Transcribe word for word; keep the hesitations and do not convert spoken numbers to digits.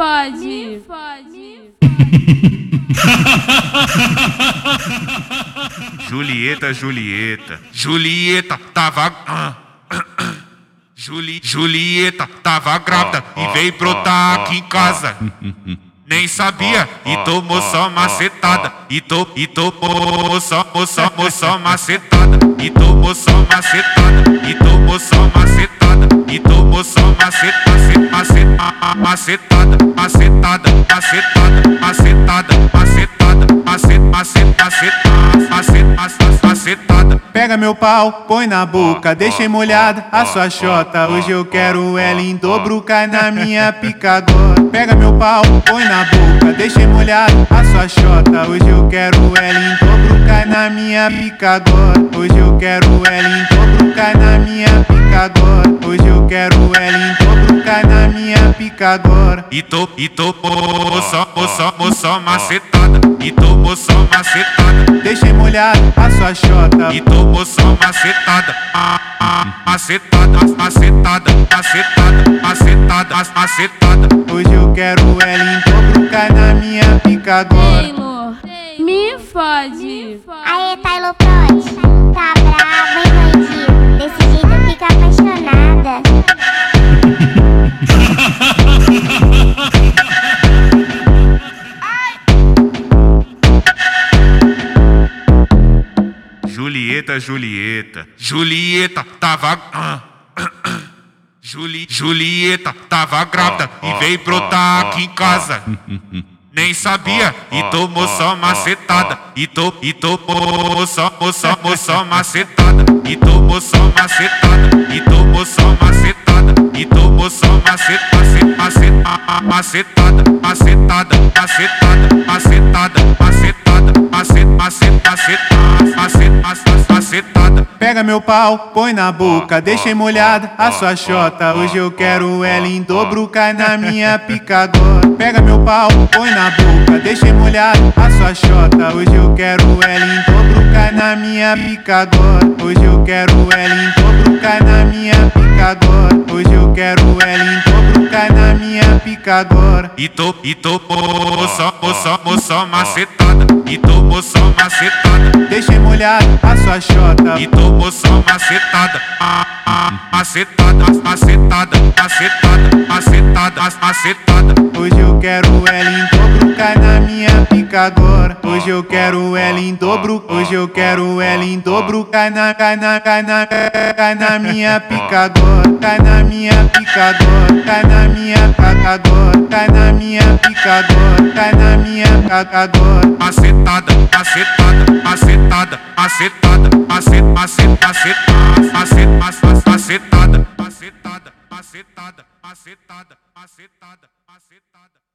fode, me fode. Julieta, Julieta, Julieta tava. Ah, Juli, Julieta tava grávida e veio brotar aqui em casa. Nem sabia e tomou só macetada. E, to, e tomou só, só, só macetada. E tomou só macetada. E tomou só macetada. E tomou só macetada. Macetada, macetada, macetada, macetada, macetada, macetada, macetada, macetada. Pega meu pau, põe na boca, deixei molhada a sua chota. Hoje eu quero ela em dobro, cai na minha pica agora. Pega meu pau, põe na boca, deixei molhada a sua chota. Hoje eu quero ela em dobro, cai na minha pica agora. Hoje eu quero ela em dobro, cai na minha pica agora. Hoje eu quero ela em dobro, cai na minha pica agora. E to, e tomou só, só, só macetada. E tomou só macetada. Deixei molhada a sua chota. E tomou só macetada. Ah, ah, macetada, macetada, macetada, macetada, macetada. Hoje eu quero ela em dobro, cai na minha pica agora. Taylor, me fode. Aê, Taylor Prod, tá bravo, hein, bandido? Desse jeito eu fico apaixonada. Julieta, Julieta, Julieta tava. Ah, Juli, Julieta tava grávida e veio brotar aqui em casa. Nem sabia e tomou só macetada. E, to, e tomou só, só, só macetada. E tomou só macetada. E tomou só macetada. E tomou só macetada. Macetada, macetada, macetada, macetada, macetada, macetada, macetada, macetada. Pega meu pau, põe na boca, deixei molhada a sua chota. Hoje eu quero ela em dobro, cai na minha pica agora. Pega meu pau, põe na boca, deixei molhada a sua chota. Hoje eu quero ela em dobro, cai na minha pica agora. Hoje eu quero ela em dobro, cai na minha pica agora. Hoje eu quero ela em dobro, cai na minha pica agora. E to, e tomou só, só, só macetada. E tomou só macetada. Deixei molhada a sua chota. E tomou só macetada. Ah, ah, macetada, macetada, macetada, macetada, macetada. Hoje eu quero ela em dobro, cai na minha pica agora. Hoje eu quero ela em dobro. Hoje eu quero ela em dobro, cai na, cai na, cai na, cai na minha pica agora. Cai na minha pica agora. Cai na minha pica agora. Cai na minha pica agora. Cai na minha pica agora. Macetada, macetada, macetada, macetada, macetada, macetada, macetada, macetada, macetada, macetada, macetada, macetada, macetada.